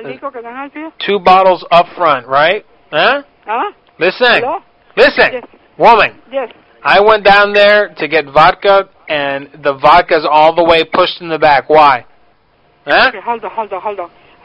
can I help you? 2 bottles up front, right? Huh? Huh? Listen. Hello? Listen. Yes. Woman. Yes. I went down there to get vodka, and the vodka's all the way pushed in the back. Why? Huh? Okay, hold on.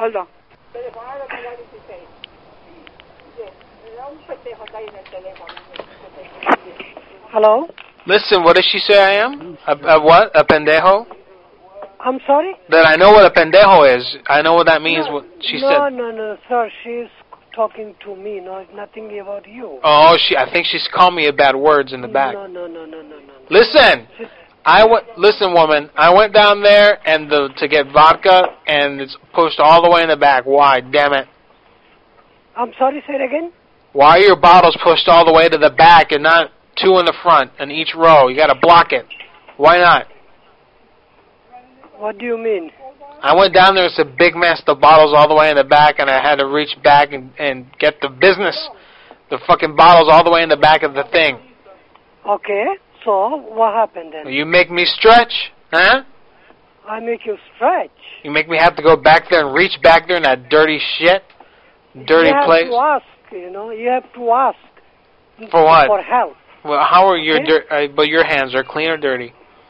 Hello? Listen, what does she say I am? A what? A pendejo? I'm sorry? That I know what a pendejo is. I know what that means. What she said. No, sir. She's talking to me. No, it's nothing about you. Oh, I think she's called me bad words in the back. No. Listen. Listen, woman. I went down there to get vodka, and it's pushed all the way in the back. Why? Damn it. I'm sorry, say it again? Why are your bottles pushed all the way to the back and not 2 in the front in each row? You got to block it. Why not? What do you mean? I went down there. It's a big mess. The bottles all the way in the back, and I had to reach back and get the business. The fucking bottles all the way in the back of the thing. Okay. So, what happened then? You make me stretch, huh? I make you stretch. You make me have to go back there and reach back there in that dirty shit, dirty place. You have to ask, you have to ask. For what? For help. Well, how are your but your hands are clean or dirty?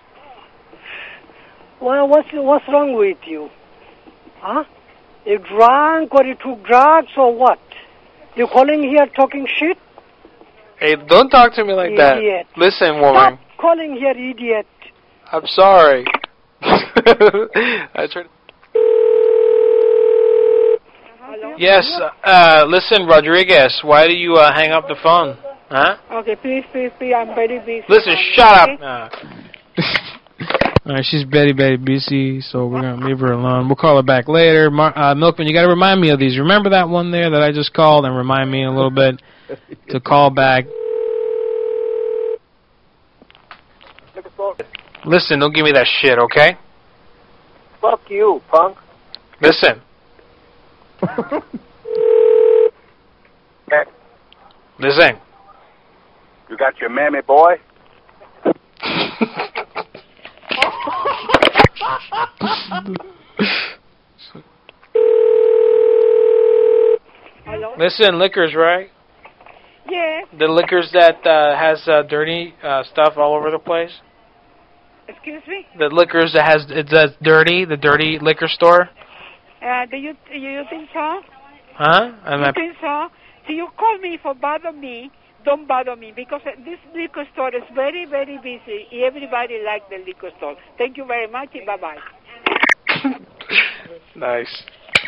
Well, what's wrong with you? Huh? You drunk or you took drugs or what? You calling here talking shit? Hey, don't talk to me like idiot. That. Listen, woman. Stop calling here idiot. I'm sorry. I tried. Yes, listen, Rodriguez, why do you hang up the phone? Huh? Okay, please, I'm very busy. Listen, shut up. Alright, she's very busy, so we're going to leave her alone. We'll call her back later. Milkman, you got to remind me of these. Remember that one there that I just called, and remind me a little bit to call back. Listen, don't give me that shit, okay? Fuck you, punk. Listen. Listen. You got your mammy, boy? Listen, liquors, right? Yeah. The liquors that has dirty stuff all over the place. Excuse me? The liquors that that's dirty, the dirty liquor store. Do you think so? Huh? You think so? So you call me for bother me. Don't bother me because this liquor store is very busy. Everybody likes the liquor store. Thank you very much. Bye-bye. Nice.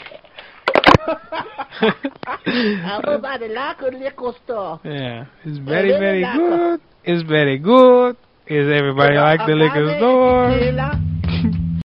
Everybody like a liquor store. Yeah, it's very good. It's very good. Is everybody like the liquor store?